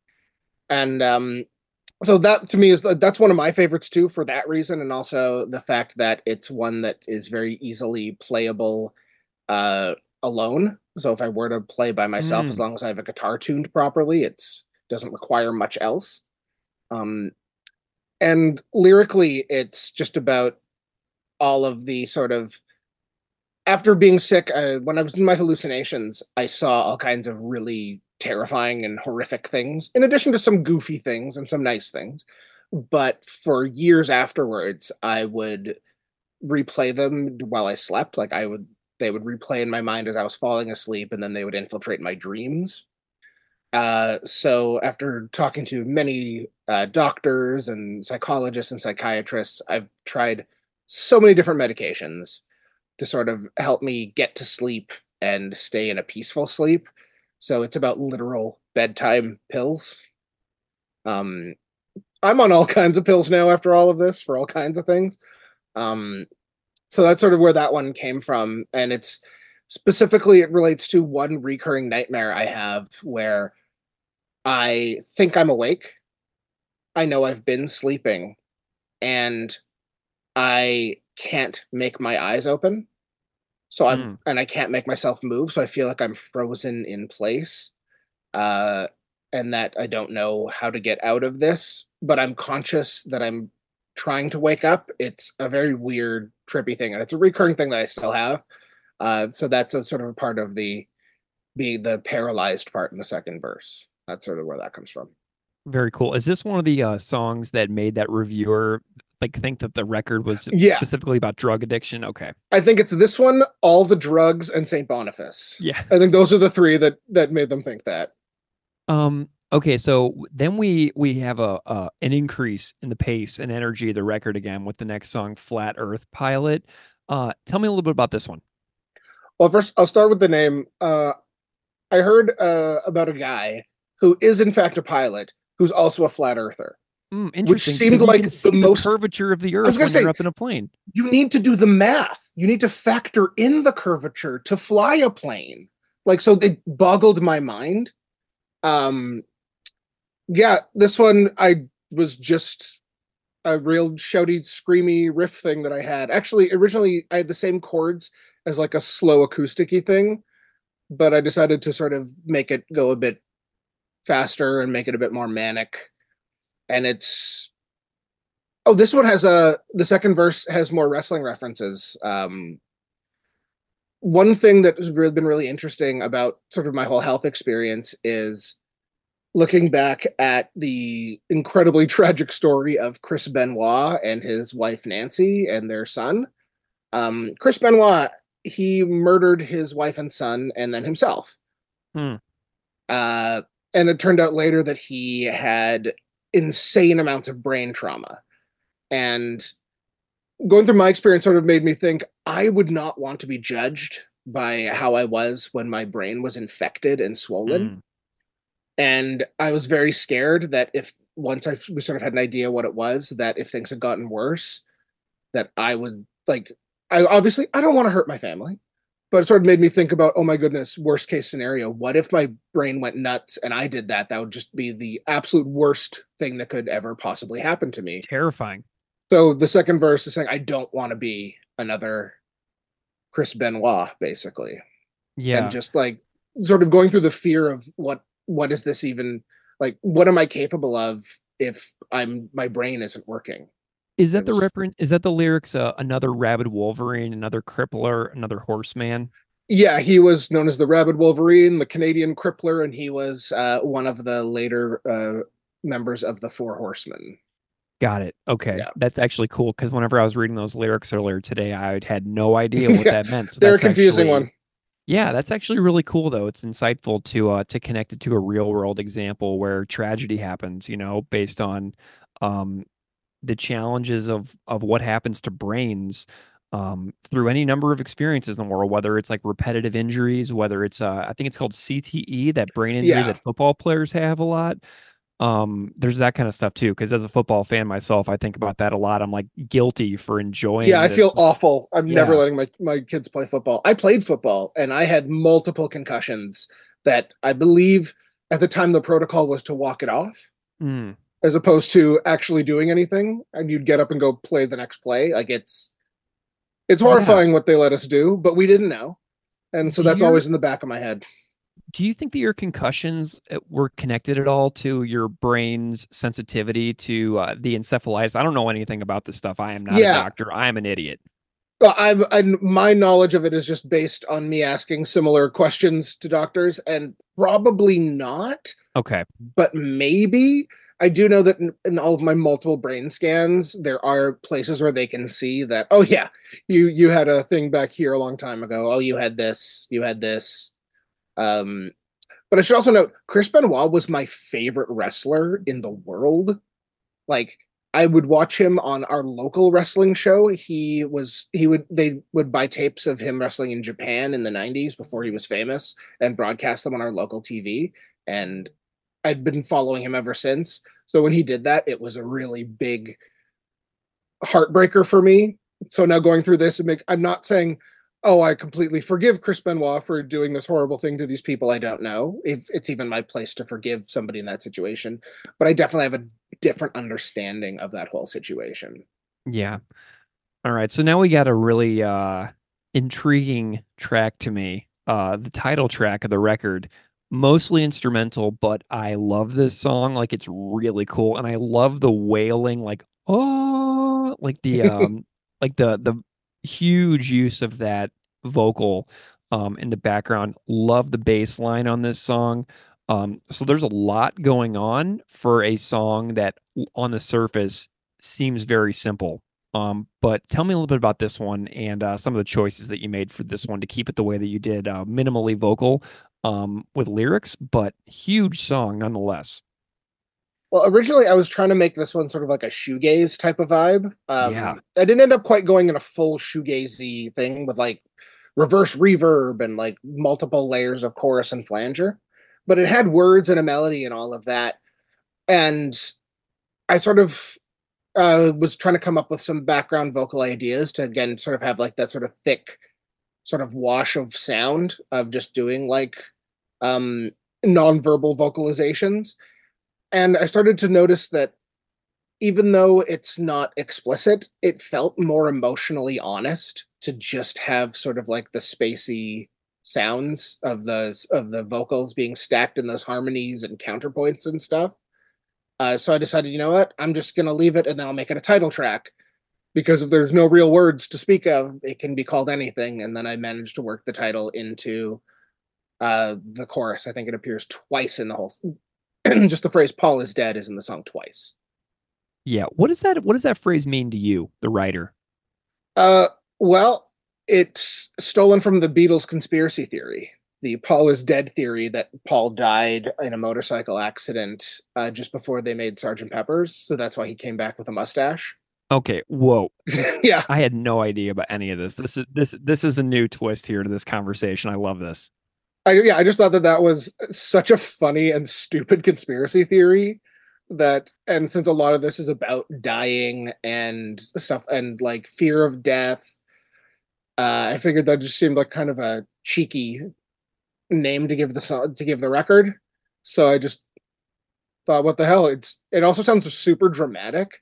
And um, so that to me is that's one of my favorites too, for that reason, and also the fact that it's one that is very easily playable uh, alone. So if I were to play by myself, Mm. as long as I have a guitar tuned properly, it's doesn't require much else. Um, and lyrically, it's just about all of the sort of after being sick, uh, when I was in my hallucinations, I saw all kinds of really terrifying and horrific things, in addition to some goofy things and some nice things. But for years afterwards, I would replay them while I slept. Like I would, they would replay in my mind as I was falling asleep, and then they would infiltrate my dreams. Uh, so after talking to many uh, doctors and psychologists and psychiatrists, I've tried so many different medications to sort of help me get to sleep and stay in a peaceful sleep. So it's about literal bedtime pills. Um, I'm on all kinds of pills now after all of this for all kinds of things. Um, so that's sort of where that one came from. And it's specifically, it relates to one recurring nightmare I have where I think I'm awake. I know I've been sleeping and I can't make my eyes open. So I'm, Mm. and I can't make myself move. So I feel like I'm frozen in place. Uh, and that I don't know how to get out of this, but I'm conscious that I'm trying to wake up. It's a very weird, trippy thing. And it's a recurring thing that I still have. Uh, so that's a sort of a part of the, the, the paralyzed part in the second verse. That's sort of where that comes from. Very cool. Is this one of the uh, songs that made that reviewer like think that the record was Yeah. specifically about drug addiction? Okay. I think it's this one, All the Drugs, and Saint Boniface. Yeah. I think those are the three that that made them think that. Um. Okay. So then we we have a uh, an increase in the pace and energy of the record again with the next song, Flat Earth Pilot. Uh, tell me a little bit about this one. Well, first I'll start with the name. Uh, I heard uh, about a guy who is in fact a pilot who's also a flat earther. Mm, interesting. seemed because you like can see the most- curvature of the was Earth gonna when you're say- up in a plane. You need to do the math. You need to factor in the curvature to fly a plane. Like, so it boggled my mind. Um, yeah, this one I was just a real shouty, screamy riff thing that I had. Actually, originally I had the same chords as like a slow acoustic-y thing, but I decided to sort of make it go a bit faster and make it a bit more manic. And it's oh, this one has a the second verse has more wrestling references. Um, one thing that has really been really interesting about sort of my whole health experience is looking back at the incredibly tragic story of Chris Benoit and his wife Nancy and their son. Um, Chris Benoit, he murdered his wife and son and then himself. Hmm. Uh, and it turned out later that he had insane amounts of brain trauma. And going through my experience sort of made me think I would not want to be judged by how I was when my brain was infected and swollen. Mm. And I was very scared that if once I we sort of had an idea what it was, that if things had gotten worse, that I would like, I obviously I don't want to hurt my family, but it sort of made me think about, oh my goodness, worst case scenario. What if my brain went nuts and I did that? That would just be the absolute worst thing that could ever possibly happen to me. Terrifying. So the second verse is saying, I don't want to be another Chris Benoit, basically. Yeah. And just like sort of going through the fear of what, what is this even like, what am I capable of if I'm, my brain isn't working? Is that It the was- reference? Is that the lyrics? Uh, another rabid Wolverine, another crippler, another horseman. Yeah, he was known as the Rabid Wolverine, the Canadian Crippler, and he was uh, one of the later uh, members of the Four Horsemen. Got it. Okay, Yeah. that's actually cool because whenever I was reading those lyrics earlier today, I had no idea what Yeah, that meant. So They're a that's confusing actually- one. Yeah, that's actually really cool though. It's insightful to uh to connect it to a real world example where tragedy happens, you know, based on um the challenges of of what happens to brains um through any number of experiences in the world, whether it's like repetitive injuries, whether it's uh I think it's called C T E, that brain injury Yeah. that football players have a lot. Um there's that kind of stuff too, because as a football fan myself, I think about that a lot. I'm like guilty for enjoying Yeah, I this. feel awful. I'm never Yeah. letting my, my kids play football. I played football and I had multiple concussions that I believe at the time the protocol was to walk it off Mm, as opposed to actually doing anything. And you'd get up and go play the next play. Like it's, it's Yeah. horrifying what they let us do, but we didn't know. And so Do that's you- always in the back of my head. Do you think that your concussions uh, were connected at all to your brain's sensitivity to uh, the encephalitis? I don't know anything about this stuff. I am not Yeah. a doctor. I am an idiot. Well, I'm, I'm my knowledge of it is just based on me asking similar questions to doctors, and probably not, Okay. but maybe. I do know that in, in all of my multiple brain scans, there are places where they can see that, oh yeah, you you had a thing back here a long time ago. Oh, you had this, you had this. Um, but I should also note, Chris Benoit was my favorite wrestler in the world. Like, I would watch him on our local wrestling show. He was he would they would buy tapes of him wrestling in Japan in the nineties before he was famous and broadcast them on our local T V. And I'd been following him ever since. So when he did that, it was a really big heartbreaker for me. So now going through this, and make, I'm not saying, oh, I completely forgive Chris Benoit for doing this horrible thing to these people I don't know, if it's even my place to forgive somebody in that situation. But I definitely have a different understanding of that whole situation. Yeah. All right. So now we got a really uh, intriguing track to me. Uh, the title track of the record, mostly instrumental, but I love this song. Like, it's really cool, and I love the wailing, like oh, like the um, like the the huge use of that vocal um in the background. Love the bass line on this song. Um, so there's a lot going on for a song that on the surface seems very simple. Um, but tell me a little bit about this one and uh, some of the choices that you made for this one to keep it the way that you did, uh, minimally vocal um, with lyrics, but huge song nonetheless. Well, originally I was trying to make this one sort of like a shoegaze type of vibe. Um, Yeah. I didn't end up quite going in a full shoegazy thing with like reverse reverb and like multiple layers of chorus and flanger, but it had words and a melody and all of that. And I sort of uh, was trying to come up with some background vocal ideas to again sort of have like that sort of thick sort of wash of sound of just doing like um, nonverbal vocalizations. And I started to notice that even though it's not explicit, it felt more emotionally honest to just have sort of like the spacey sounds of the of the vocals being stacked in those harmonies and counterpoints and stuff. Uh, so I decided, you know what, I'm just gonna leave it, and then I'll make it a title track, because if there's no real words to speak of, it can be called anything. And then I managed to work the title into uh, the chorus. I think it appears twice in the whole. Just the phrase "Paul is dead" is in the song twice. Yeah. What does that what does that phrase mean to you, the writer? Uh, well, it's stolen from the Beatles conspiracy theory, the Paul is dead theory, that Paul died in a motorcycle accident uh, just before they made Sergeant Pepper's. So that's why he came back with a mustache. Okay. Whoa. Yeah. I had no idea about any of this. This is this this is a new twist here to this conversation. I love this. I, yeah, I just thought that that was such a funny and stupid conspiracy theory that, and since a lot of this is about dying and stuff and like fear of death, uh, I figured that just seemed like kind of a cheeky name to give the song, to give the record. So I just thought, what the hell? It's it also sounds super dramatic,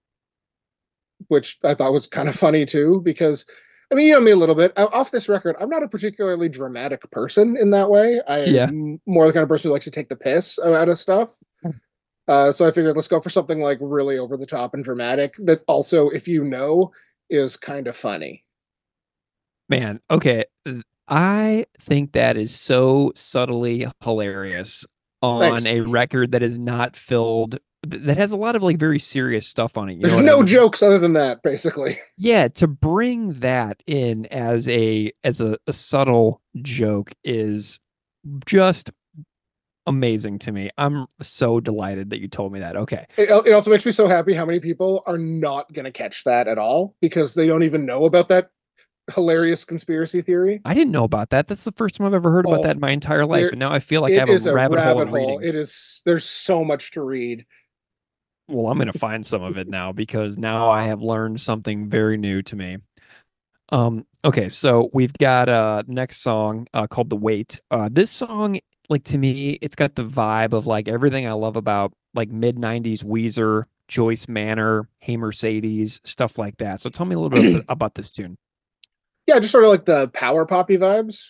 which I thought was kind of funny too, because I mean, you know me a little bit. Off this record, I'm not a particularly dramatic person in that way. I'm Yeah. more the kind of person who likes to take the piss out of stuff. Uh, so I figured let's go for something like really over the top and dramatic that also, if you know, is kind of funny. Man, okay. I think that is so subtly hilarious on Thanks. a record that is not filled that has a lot of like very serious stuff on it. You There's know what I no mean? jokes other than that, basically. Yeah, to bring that in as a as a, a subtle joke is just amazing to me. I'm so delighted that you told me that. Okay. It, it also makes me so happy how many people are not going to catch that at all because they don't even know about that hilarious conspiracy theory. I didn't know about that. That's the first time I've ever heard about Oh, that in my entire life. there- And now I feel like I It have is a a rabbit, hole rabbit in hole. reading. It is. There's so much to read. Well, I'm going to find some of it now because now I have learned something very new to me. Um, okay, so we've got uh next song uh called The Wait. Uh this song, like to me, it's got the vibe of like everything I love about like mid nineties Weezer, Joyce Manor, Hey Mercedes, stuff like that. So tell me a little bit about this tune. Yeah, just sort of like the power poppy vibes.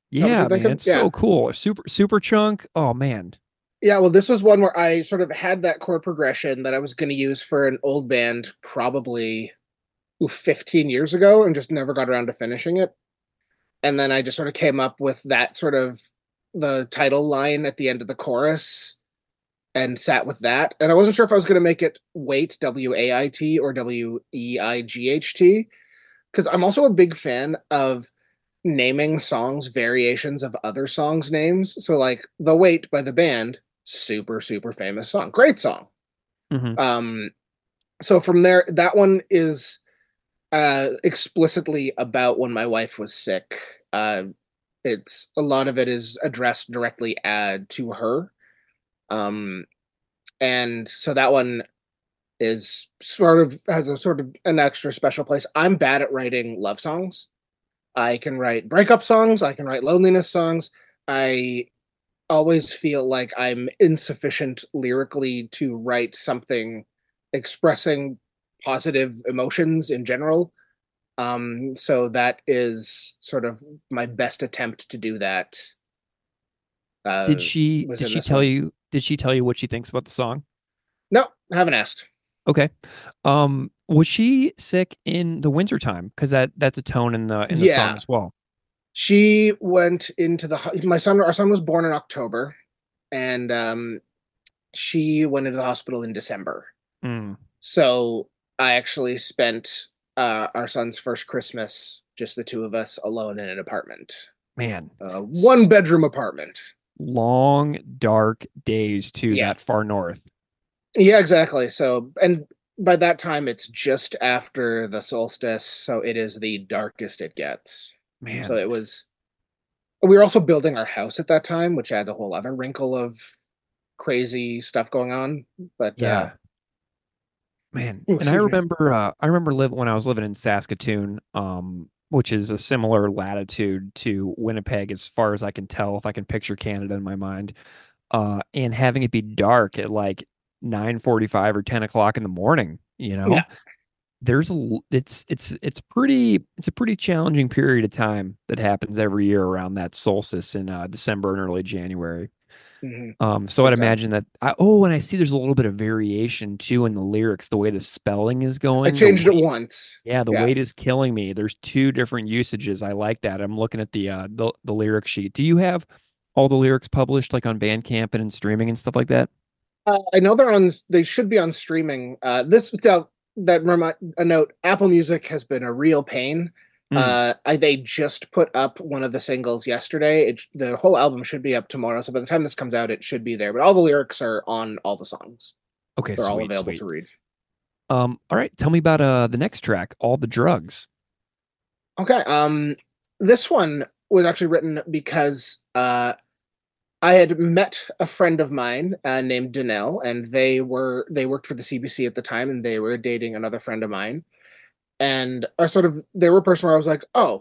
Is that what Yeah, you're man, thinking? it's Yeah. so cool. Super Super Chunk. Oh man. Yeah, well, this was one where I sort of had that chord progression that I was going to use for an old band probably ooh, fifteen years ago and just never got around to finishing it. And then I just sort of came up with that sort of the title line at the end of the chorus and sat with that. And I wasn't sure if I was going to make it Wait, W A I T, or W E I G H T, because I'm also a big fan of naming songs variations of other songs' names. So, like, The Wait by the band, super, super famous song. Great song. Hmm. Um, so from there, that one is uh, explicitly about when my wife was sick. Uh, it's a lot of it is addressed directly ad to her. Um, and so that one is sort of has a sort of an extra special place. I'm bad at writing love songs. I can write breakup songs. I can write loneliness songs. I always feel like I'm insufficient lyrically to write something expressing positive emotions in general. Um, so that is sort of my best attempt to do that. Uh, Did she was did in she this tell one. you did she tell you what she thinks about the song? No, haven't asked. Okay. Um, was she sick in the wintertime? Because that that's a tone in the in the song Yeah, as well. she went into the ho- my son. Our son was born in October, and um, she went into the hospital in December. Mm, So I actually spent uh, our son's first Christmas, just the two of us, alone in an apartment, man. uh, one bedroom apartment. Long, dark days too, Yeah, that far north. yeah, exactly. So, and by that time, it's just after the solstice, so it is the darkest it gets. So Man. it was. We were also building our house at that time, which adds a whole other wrinkle of crazy stuff going on. But uh, Yeah. Man. oh, And I excuse me. remember uh I remember live when I was living in Saskatoon, um, which is a similar latitude to Winnipeg as far as I can tell, if I can picture Canada in my mind. Uh, and having it be dark at like nine forty-five or ten o'clock in the morning, you Yeah. know? There's a l- it's it's it's pretty it's a pretty challenging period of time that happens every year around that solstice in uh, December and early January. Mhm. Um, so I'd Big time. imagine that I, oh, and I see there's a little bit of variation too in the lyrics, the way the spelling is I going. The changed it weight, once. yeah, the Yeah. weight is killing me. There's two different usages. I like that. I'm looking at the uh the, the lyric sheet. Do you have all the lyrics published like on Bandcamp and in streaming and stuff like that? Uh, I know they're on. They should be on streaming. Uh, this uh, that remi- a note. Apple Music has been a real pain. Mm, Uh, I, they just put up one of the singles yesterday. It, the whole album should be up tomorrow. So by the time this comes out, it should be there. But all the lyrics are on all the songs. okay, They're all sweet, available sweet. to read. Um, all right, tell me about uh the next track, All the Drugs. Okay. Um, this one was actually written because uh, I had met a friend of mine uh, named Danelle, and they were they worked for the C B C at the time, and they were dating another friend of mine. And I sort of they were a person where I was like, oh,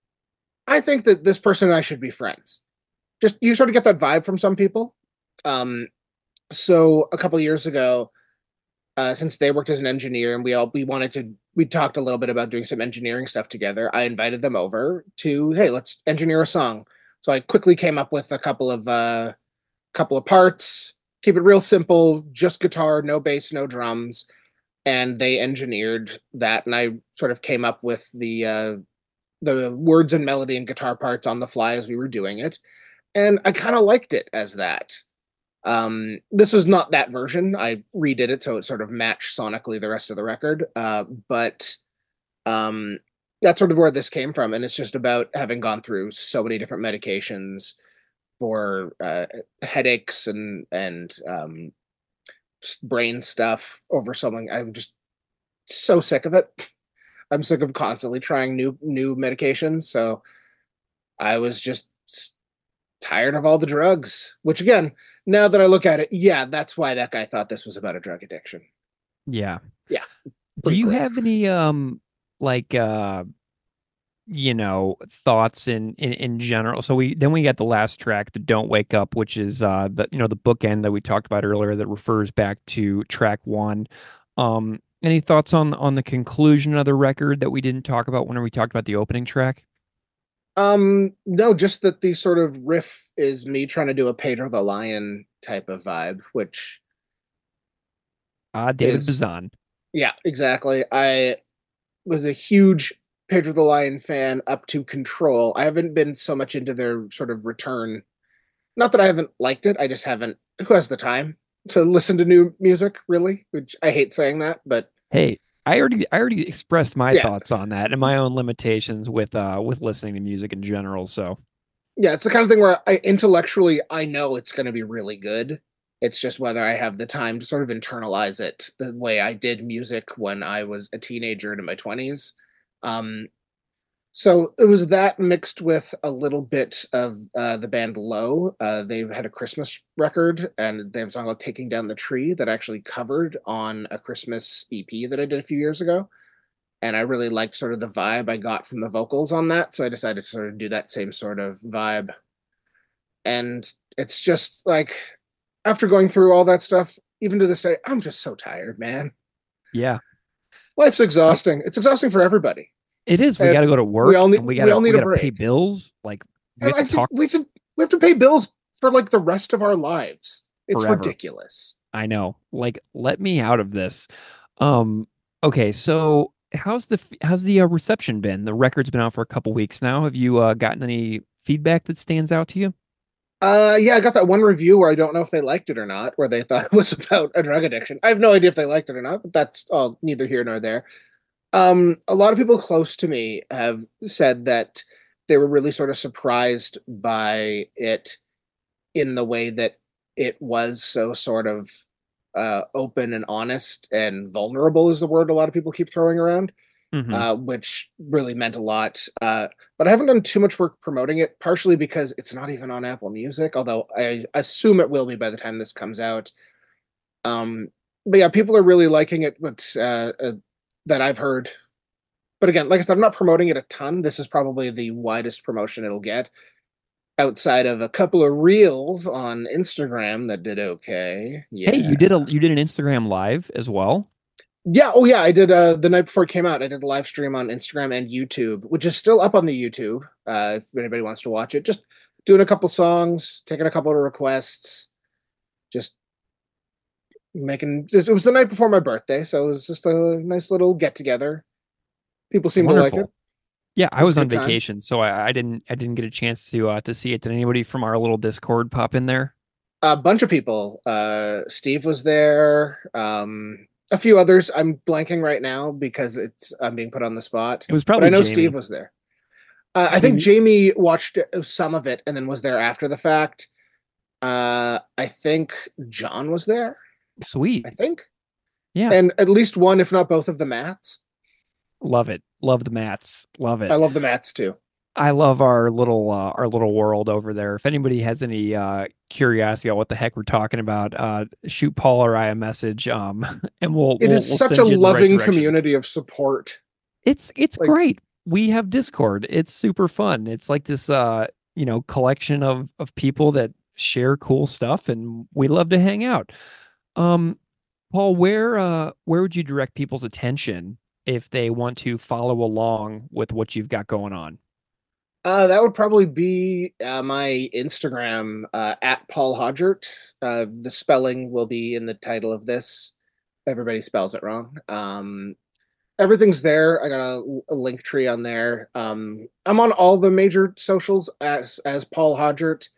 I think that this person and I should be friends. Just you sort of get that vibe from some people. Um, so a couple years ago, uh, since they worked as an engineer and we all we wanted to we talked a little bit about doing some engineering stuff together, I invited them over to, hey, let's engineer a song. So I quickly came up with a couple of uh couple of parts, keep it real simple, just guitar, no bass, no drums, and they engineered that, and I sort of came up with the uh the words and melody and guitar parts on the fly as we were doing it, and I kind of liked it as that. Um, this is not that version. I redid it so it sort of matched sonically the rest of the record. Uh, but um, that's sort of where this came from, and it's just about having gone through so many different medications for uh, headaches and and um, brain stuff over something. I'm just so sick of it. I'm sick of constantly trying new new medications. So I was just tired of all the drugs. Which again, now that I look at it, yeah, that's why that guy thought this was about a drug addiction. Yeah. Yeah, Do pretty you clear. have any um like uh you know thoughts in, in in general? So we then we got the last track, the Don't Wake Up, which is uh the you know the bookend that we talked about earlier that refers back to track one. Um any thoughts on on the conclusion of the record that we didn't talk about when we talked about the opening track? Um, no, just that the sort of riff is me trying to do a Pedro the Lion type of vibe, which Ah, David is, Bazan. yeah, exactly. I was a huge Pedro the Lion fan up to Control. I haven't been so much into their sort of return. Not that I haven't liked it, I just haven't. Who has the time to listen to new music, really? Which I hate saying that, but Hey, I already I already expressed my yeah, thoughts on that and my own limitations with uh with listening to music in general. So yeah, it's the kind of thing where I intellectually I know it's going to be really good. It's just whether I have the time to sort of internalize it the way I did music when I was a teenager and in my twenties. Um, So it was that mixed with a little bit of uh, the band Low. Uh, they had a Christmas record, and they have a song called "Taking Down the Tree" that I actually covered on a Christmas E P that I did a few years ago. And I really liked sort of the vibe I got from the vocals on that, so I decided to sort of do that same sort of vibe. And it's just like after going through all that stuff, even to this day, I'm just so tired, man. yeah, Life's I, exhausting. It's exhausting for everybody. it is. We And got to go to we work all need and we we gotta all we need a gotta pay break. bills. Like we And have I to think talk we have to we have to pay bills for like the rest of our lives. It's forever. ridiculous. I know. Like, let me out of this. Um, okay, so how's the f- how's the uh, reception been? The record's been out for a couple weeks now. Have you uh, gotten any feedback that stands out to you? Uh yeah, I got that one review where I don't know if they liked it or not, where they thought it was about a drug addiction. I have no idea if they liked it or not, but that's all neither here nor there. Um, a lot of people close to me have said that they were really sort of surprised by it in the way that it was so sort of uh, open and honest and vulnerable is the word a lot of people keep throwing around, Hmm. uh, which really meant a lot. Uh, but I haven't done too much work promoting it, partially because it's not even on Apple Music, although I assume it will be by the time this comes out. Um, but yeah, people are really liking it, but uh, uh, that I've heard. But again, like I said, I'm not promoting it a ton. This is probably the widest promotion it'll get outside of a couple of reels on Instagram that did okay. Hey, you Yeah. did a you did an Instagram live as well. Yeah, oh yeah, I did uh the night before it came out, I did a live stream on Instagram and YouTube, which is still up on the YouTube, uh if anybody wants to watch it. Just doing a couple songs, taking a couple of requests, just making it was the night before my birthday, so it was just a nice little get together. People seem to like it. Wonderful. Yeah, It I was a was on good time. vacation, so I, I didn't I didn't get a chance to uh, to see it. Did anybody from our little Discord pop in there? A bunch of people. Uh, Steve was there. Um, a few others. I'm blanking right now because it's I'm being put on the spot. It was But I probably know Steve Jamie. was there. Uh, I think Jamie, Jamie watched some of it and then was there after the fact. Uh, I think John was there. I sweet. think, Yeah, and at least one, if not both, of the Mats. love it. Love the mats. Love I it. love the Mats too. I love our little uh, our little world over there. If anybody has any uh, curiosity on what the heck we're talking about, uh, shoot Paul or I a message, um, and we'll It we'll is we'll such a send you in the right loving direction. community of support. It's it's Like, great. We have Discord. It's super fun. It's like this uh, you know, collection of of people that share cool stuff, and we love to hang out. Um, Paul, where uh where would you direct people's attention if they want to follow along with what you've got going on? Uh, that would probably be uh, my Instagram uh, at Paul Hodgert. Uh, the spelling will be in the title of this. Everybody spells it wrong. Um, everything's there. I got a, a link tree on there. Um, I'm on all the major socials as as Paul Hodgert.